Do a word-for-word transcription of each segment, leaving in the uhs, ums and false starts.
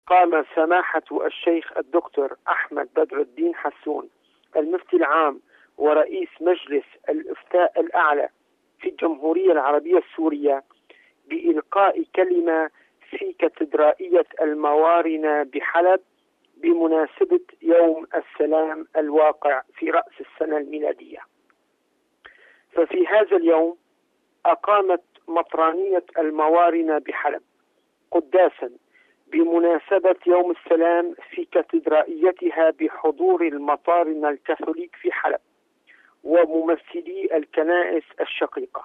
قام سماحة الشيخ الدكتور أحمد بدر الدين حسون المفتي العام ورئيس مجلس الإفتاء الأعلى في الجمهورية العربية السورية بإلقاء كلمة في كاتدرائية الموارنة بحلب بمناسبة يوم السلام الواقع في رأس السنة الميلادية. ففي هذا اليوم أقامت مطرانية الموارنة بحلب قداسا بمناسبة يوم السلام في كاتدرائيتها بحضور المطارنة الكاثوليك في حلب وممثلي الكنائس الشقيقة.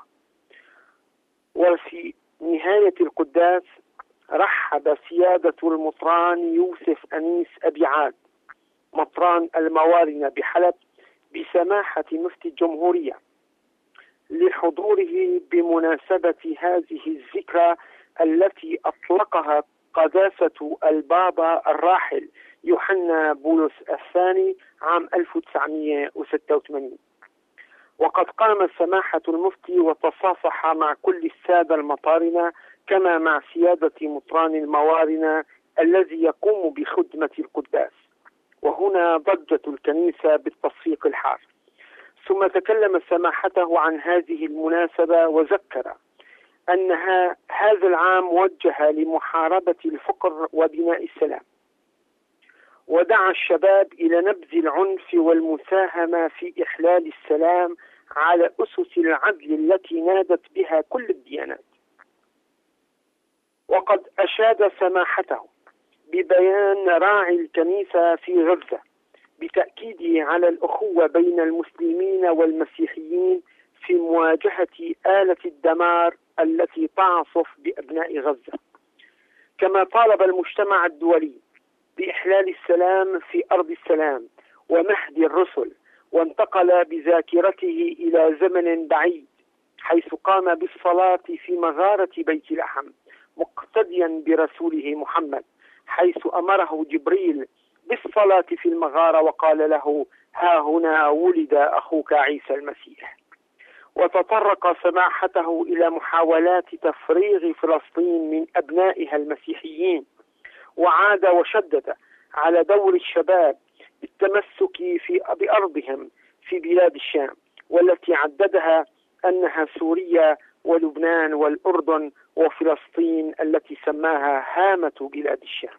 وفي نهاية القداس رحب سيادة المطران يوسف أنيس أبي عاد مطران الموارنة بحلب بسماحة مفتي الجمهورية لحضوره بمناسبة هذه الذكرى التي أطلقها قداسة البابا الراحل يوحنا بولس الثاني عام ألف وتسعمئة وستة وثمانين. وقد قام سماحة المفتي وتصافح مع كل السادة المطارنة كما مع سيادة مطران الموارنة الذي يقوم بخدمة القداس، وهنا ضجت الكنيسة بالتصفيق الحار. ثم تكلم سماحته عن هذه المناسبة وذكر أنها هذا العام موجه لمحاربة الفقر وبناء السلام، ودعا الشباب إلى نبذ العنف والمساهمة في إحلال السلام على أسس العدل التي نادت بها كل الديانات. وقد أشاد سماحته ببيان راعي الكنيسة في غزة بتأكيده على الأخوة بين المسلمين والمسيحيين في مواجهة آلة الدمار التي تعصف بأبناء غزة، كما طالب المجتمع الدولي بإحلال السلام في أرض السلام ومهد الرسل، وانتقل بذاكرته إلى زمن بعيد حيث قام بالصلاة في مغارة بيت لحم مقتديا برسوله محمد، حيث أمره جبريل بالصلاة في المغارة وقال له: ها هنا ولد أخوك عيسى المسيح. وتطرق سماحته إلى محاولات تفريغ فلسطين من أبنائها المسيحيين، وعاد وشدد على دور الشباب بالتمسك في بأرضهم في بلاد الشام، والتي عددها أنها سوريا ولبنان والأردن وفلسطين التي سماها هامة بلاد الشام.